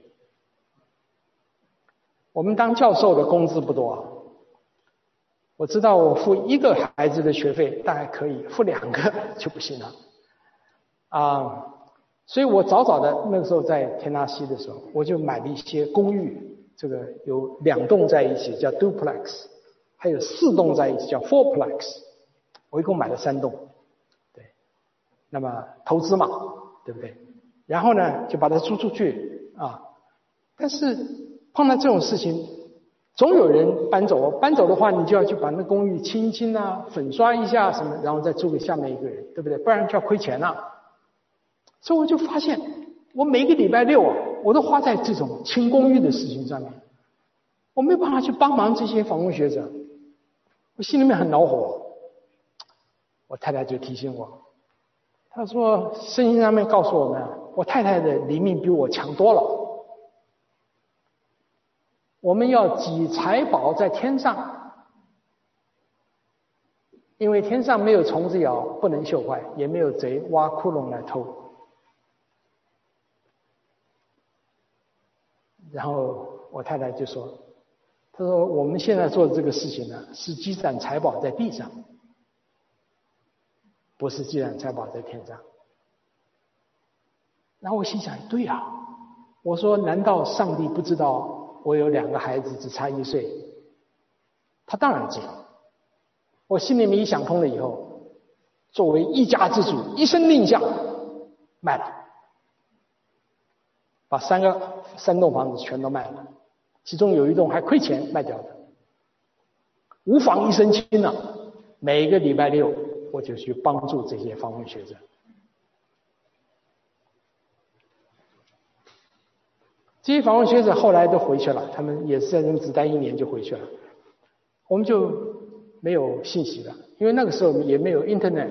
我们当教授的工资不多啊。我知道我付一个孩子的学费大概可以，付两个就不行了啊。所以我早早的那个时候在田纳西的时候，我就买了一些公寓，这个有两栋在一起叫 duplex， 还有四栋在一起叫 fourplex， 我一共买了三栋。对，那么投资嘛，对不对？然后呢就把它租出去啊。但是碰到这种事情，总有人搬走，搬走的话，你就要去把那公寓清一清啊，粉刷一下什么，然后再租给下面一个人，对不对？不然就要亏钱了。所以我就发现，我每个礼拜六啊，我都花在这种清公寓的事情上面，我没有办法去帮忙这些访问学者，我心里面很恼火。我太太就提醒我，她说圣经上面告诉我们，我太太的灵命比我强多了。我们要积财宝在天上，因为天上没有虫子咬，不能锈坏，也没有贼挖窟窿来偷。然后我太太就说，她说我们现在做的这个事情呢，是积攒财宝在地上，不是积攒财宝在天上。然后我心想，对啊，我说难道上帝不知道我有两个孩子只差一岁？他当然知道。我心里面一想通了以后，作为一家之主，一声令下，卖了，把三个三栋房子全都卖了，其中有一栋还亏钱卖掉的，无妨一身轻了。每个礼拜六我就去帮助这些访问学者。这些访问学者后来都回去了，他们也是在那只待一年就回去了，我们就没有信息了，因为那个时候也没有 internet，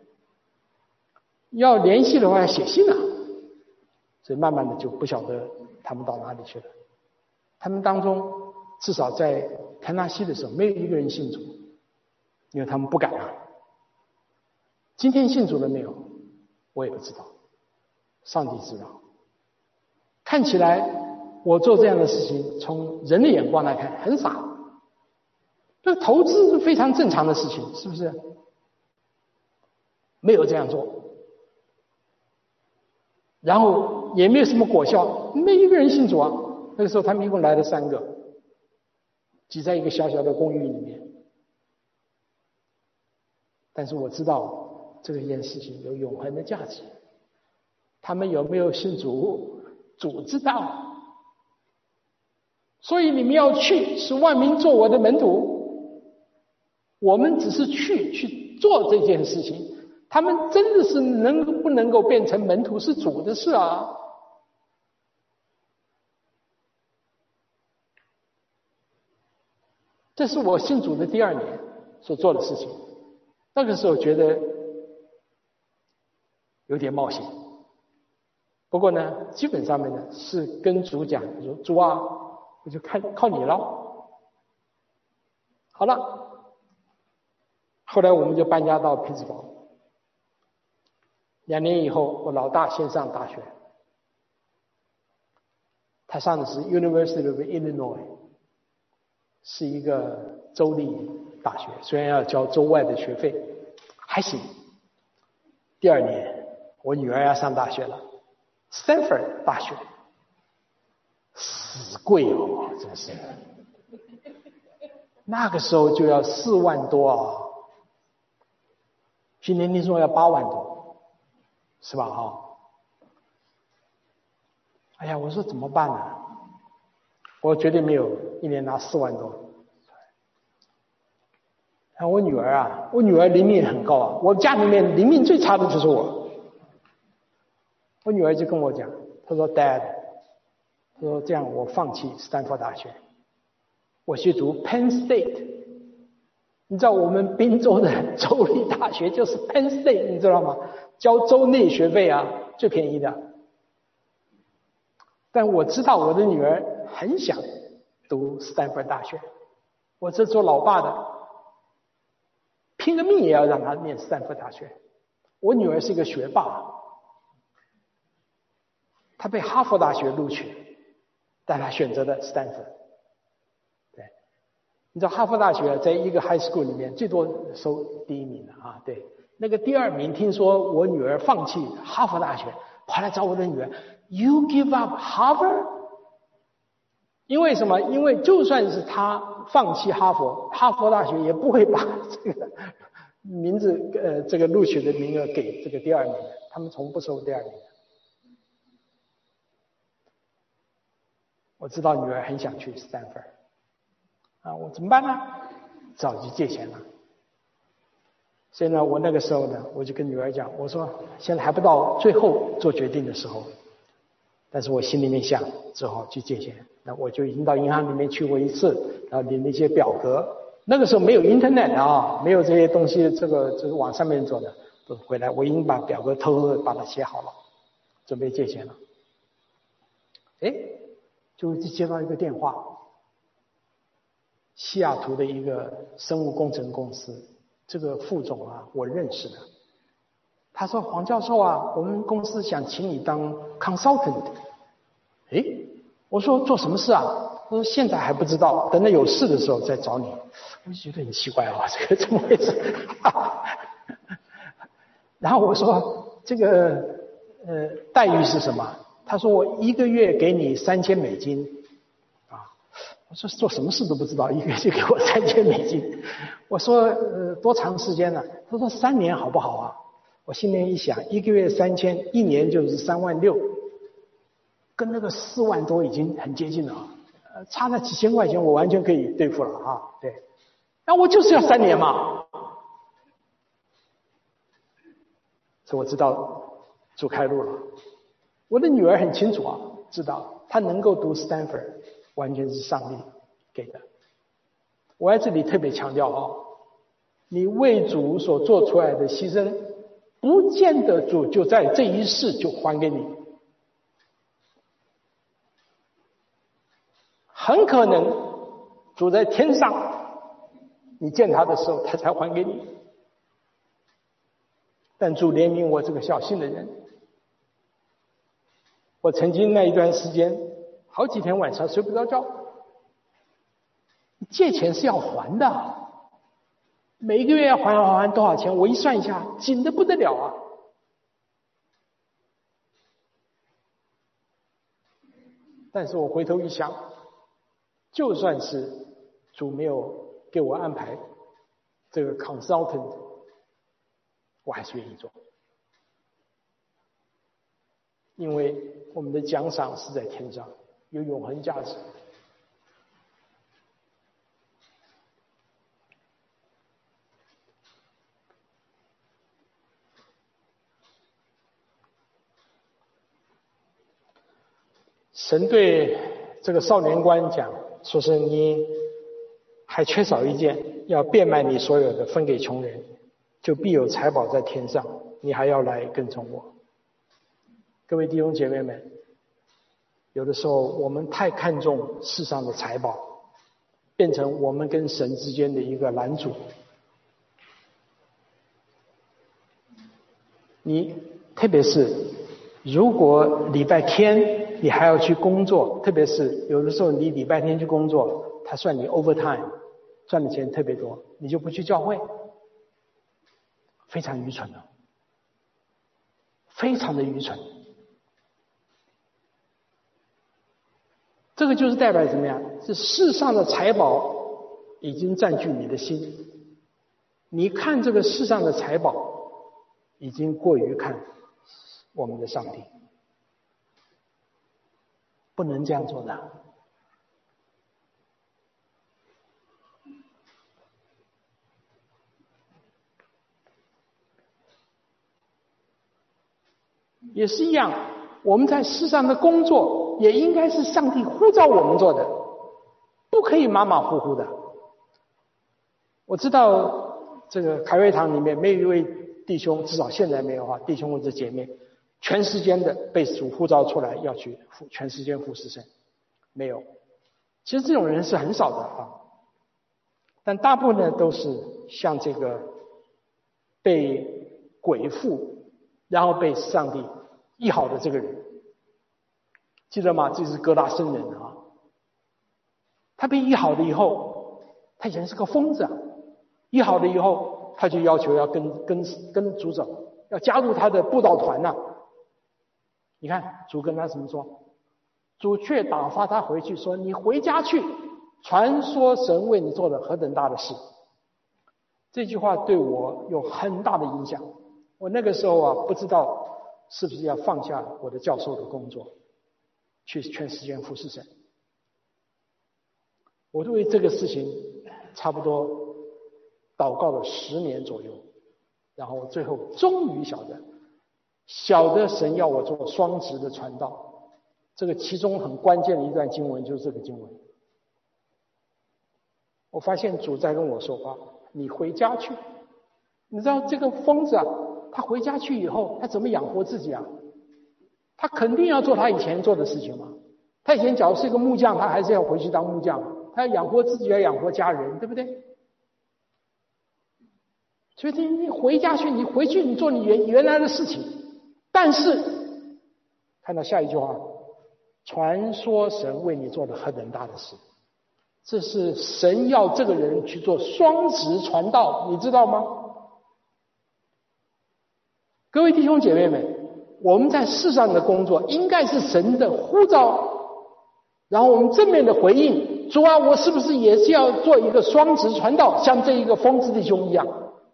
要联系的话要写信啊，所以慢慢的就不晓得他们到哪里去了。他们当中至少在田纳西的时候没有一个人信主，因为他们不敢啊。今天信主了没有我也不知道，上帝知道。看起来我做这样的事情，从人的眼光来看很傻，这投资是非常正常的事情，是不是？没有这样做，然后也没有什么果效，没一个人信主啊。那个时候他们一共来了三个，挤在一个小小的公寓里面。但是我知道这件事情有永恒的价值，他们有没有信主，主知道。所以你们要去，使万民做我的门徒。我们只是去去做这件事情，他们真的是能不能够变成门徒是主的事啊。这是我信主的第二年所做的事情，那个时候觉得有点冒险，不过呢基本上面呢是跟主讲说，主啊，我就看靠你了。好了，后来我们就搬家到匹兹堡。两年以后，我老大先上大学，他上的是 University of Illinois， 是一个州立大学，虽然要交州外的学费，还行。第二年，我女儿要上大学了 ，Stanford 大学，死贵哦，真是。那个时候就要四万多啊，今年听说要八万多，是吧？哈， 哎呀，我说怎么办呢？我绝对没有一年拿四万多。然后我女儿啊，我女儿灵命很高啊，我家里面灵命最差的就是我。我女儿就跟我讲，她说 Dad， 她说这样我放弃斯坦福大学，我去读 Penn State。你知道我们宾州的州立大学就是 Penn State， 你知道吗？交州内学费啊，最便宜的。但我知道我的女儿很想读斯坦福大学，我这做老爸的拼个命也要让她念斯坦福大学。我女儿是一个学霸，她被哈佛大学录取，但她选择了斯坦福。对，你知道哈佛大学在一个 high school 里面最多收第一名的啊，对，那个第二名听说我女儿放弃哈佛大学，跑来找我的女儿 ，You give up Harvard？ 因为什么？因为就算是她放弃哈佛，哈佛大学也不会把这个名字呃这个录取的名额给这个第二名的，他们从不收第二名的。我知道女儿很想去斯坦福，啊，我怎么办呢？只好去借钱了。所以呢，我那个时候呢，我就跟女儿讲，我说现在还不到最后做决定的时候，但是我心里面想，只好去借钱。那我就已经到银行里面去过一次，然后领了一些表格。那个时候没有 Internet 啊，没有这些东西，这个这个网上面做的，都回来我已经把表格偷偷的把它写好了，准备借钱了。哎，就接到一个电话，西雅图的一个生物工程公司，这个副总啊，我认识的。他说：“黄教授啊，我们公司想请你当 consultant。”哎，我说做什么事啊？他说现在还不知道，等到有事的时候再找你。我就觉得很奇怪啊，这个怎么回事？然后我说这个呃待遇是什么？他说我一个月给你三千美金。啊，我说做什么事都不知道，一个月就给我三千美金。我说呃多长时间呢？他说三年好不好啊？我心里一想，一个月三千，一年就是三万六，跟那个四万多已经很接近了，呃，差那几千块钱我完全可以对付了啊。对，那我就是要三年嘛，所以我知道走开路了。我的女儿很清楚啊，知道她能够读斯坦福，完全是上帝给的。我在这里特别强调啊，你为主所做出来的牺牲，不见得主就在这一世就还给你，很可能主在天上，你见他的时候他才还给你。但主怜悯我这个小信的人，我曾经那一段时间好几天晚上睡不着觉，借钱是要还的，每一个月要还还还多少钱？我一算一下，紧得不得了啊！但是我回头一想，就算是主没有给我安排这个 consultant， 我还是愿意做，因为我们的奖赏是在天上，有永恒价值。神对这个少年官讲，说是你还缺少一件，要变卖你所有的分给穷人，就必有财宝在天上，你还要来跟从我。各位弟兄姐妹们，有的时候我们太看重世上的财宝，变成我们跟神之间的一个拦阻。你特别是如果礼拜天你还要去工作，特别是有的时候你礼拜天去工作，他算你 overtime， 赚的钱特别多，你就不去教会，非常愚蠢的，非常的愚蠢。这个就是代表怎么样？是世上的财宝已经占据你的心，你看这个世上的财宝已经过于看我们的上帝。 不能这样做的。也是一样，我们在世上的工作也应该是上帝呼召我们做的，不可以马马虎虎的。我知道这个凯瑞堂里面没有一位弟兄，至少现在没有啊，弟兄或者姐妹全时间的被主呼召出来要去全时间服侍神，没有。其实这种人是很少的啊，但大部分呢都是像这个被鬼附，然后被上帝医好的这个人，记得吗？这是哥拉森人啊，他被医好了以后，他以前是个疯子啊，医好了以后，他就要求要跟跟跟主走，要加入他的布道团呐、啊。你看主跟他怎么说？主却打发他回去说：“你回家去，传说神为你做了何等大的事。”这句话对我有很大的影响。我那个时候啊，不知道是不是要放下我的教授的工作，去全时间服侍神。我对这个事情差不多祷告了十年左右，然后最后终于晓得，晓得神要我做双职的传道。这个其中很关键的一段经文就是这个经文。我发现主在跟我说话，你回家去。你知道这个疯子啊，他回家去以后，他怎么养活自己啊？他肯定要做他以前做的事情嘛。他以前假如是一个木匠，他还是要回去当木匠，他要养活自己，要养活家人，对不对？所以你回家去，你回去你做你原原来的事情。但是看到下一句话，传说神为你做了何等大的事，这是神要这个人去做双职传道，你知道吗？各位弟兄姐妹们，我们在世上的工作应该是神的呼召，然后我们正面的回应，主啊，我是不是也是要做一个双职传道，像这一个疯子弟兄一样？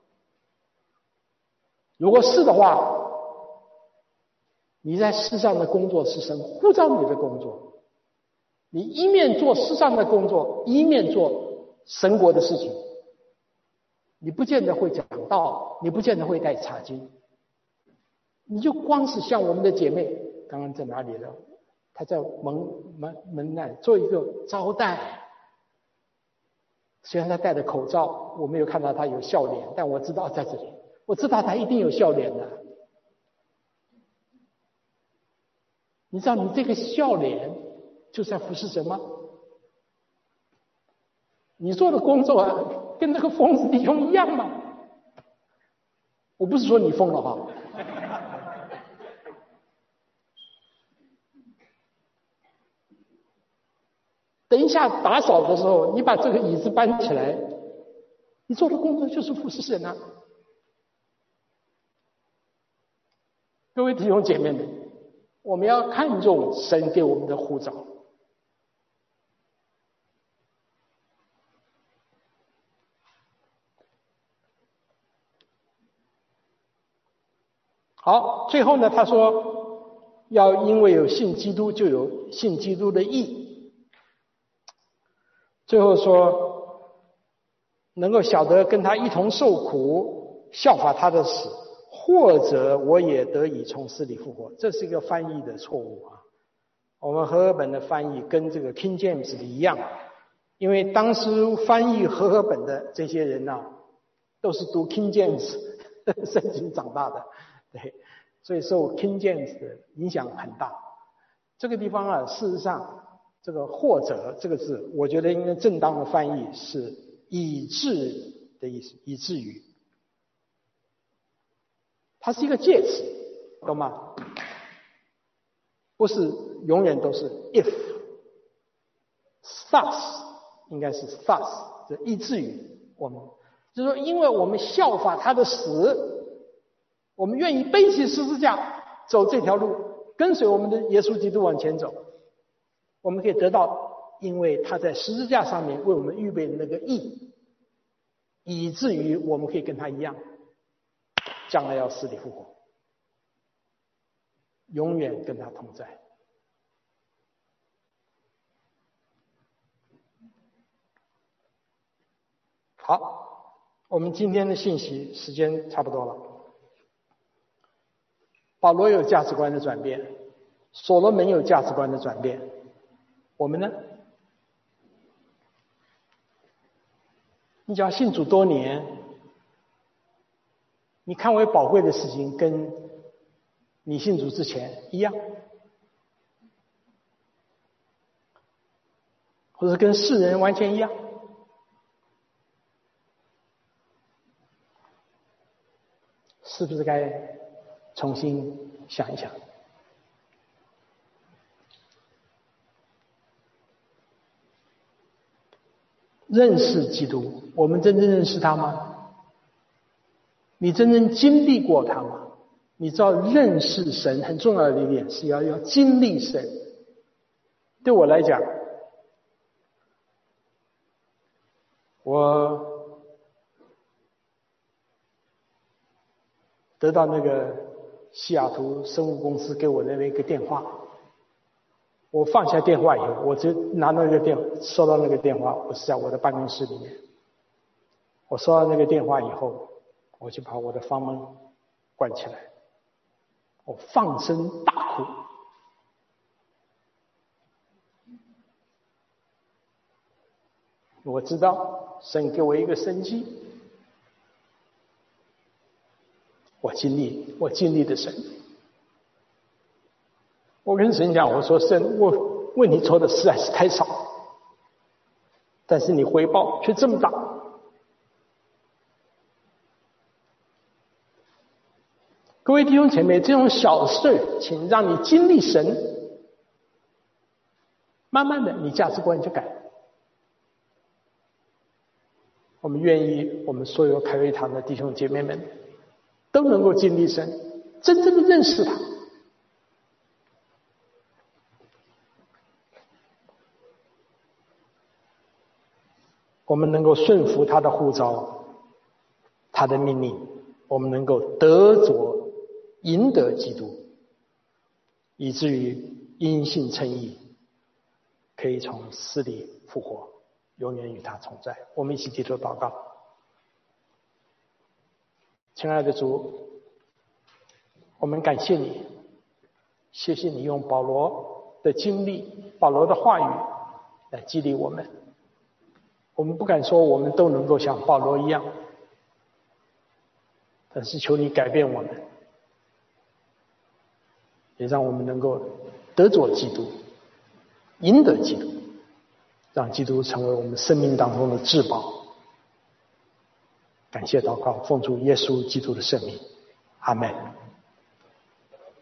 如果是的话，你在世上的工作是神呼召你的工作，你一面做世上的工作，一面做神国的事情。你不见得会讲道，你不见得会带查经，你就光是像我们的姐妹刚刚在哪里了？她在门门门外做一个招待，虽然她戴着口罩，我没有看到她有笑脸，但我知道在这里，我知道她一定有笑脸的。你知道你这个笑脸就是在服侍神吗？你做的工作啊，跟那个疯子弟兄一样吗？我不是说你疯了哈。等一下打扫的时候，你把这个椅子搬起来，你做的工作就是服侍神啊。各位弟兄姐妹们，我们要看重神给我们的呼召。好，最后呢，他说要因为有信基督，就有信基督的义。最后说，能够晓得跟他一同受苦，效法他的死，或者我也得以从死里复活。这是一个翻译的错误啊。我们和合本的翻译跟这个 King James 的一样，因为当时翻译和合本的这些人啊，都是读 King James 圣经长大的，对，所以受 King James 的影响很大。这个地方啊，事实上这个或者这个字，我觉得应该正当的翻译是以至的意思，以至于。它是一个介词，懂吗？不是永远都是 if thus， 应该是 thus， 这以至于我们，就是说，因为我们效法他的死，我们愿意背起十字架走这条路，跟随我们的耶稣基督往前走，我们可以得到，因为他在十字架上面为我们预备的那个义，以至于我们可以跟他一样，将来要死里复活，永远跟他同在。 好，我们今天的信息时间差不多了。保罗有价值观的转变，所罗门有价值观的转变，我们呢？你只要信主多年，你看为宝贵的事情跟你信主之前一样，或者跟世人完全一样，是不是该重新想一想？认识基督，我们真正认识他吗？你真正经历过他吗？你知道认识神很重要的一点是要要经历神。对我来讲，我得到那个西雅图生物公司给我的那个电话，我放下电话以后，我就拿到那个电收到那个电话，我是在我的办公室里面。我收到那个电话以后，我就把我的房门关起来，我放声大哭。我知道神给我一个生机，我经历我经历的神。我跟神讲，我说神，我为你做的实在是太少，但是你回报却这么大。各位弟兄姐妹，这种小事请让你经历神，慢慢的你价值观就改了。我们愿意我们所有凯瑞堂的弟兄姐妹们都能够经历神，真正的认识他。我们能够顺服他的呼召，他的命令，我们能够得着赢得基督，以至于因信称义，可以从死里复活，永远与他同在。我们一起低头祷告。亲爱的主，我们感谢你，谢谢你用保罗的经历，保罗的话语来激励我们。我们不敢说我们都能够像保罗一样，但是求你改变我们，也让我们能够得着基督，赢得基督，让基督成为我们生命当中的至宝。感谢祷告，奉主耶稣基督的圣名，阿们。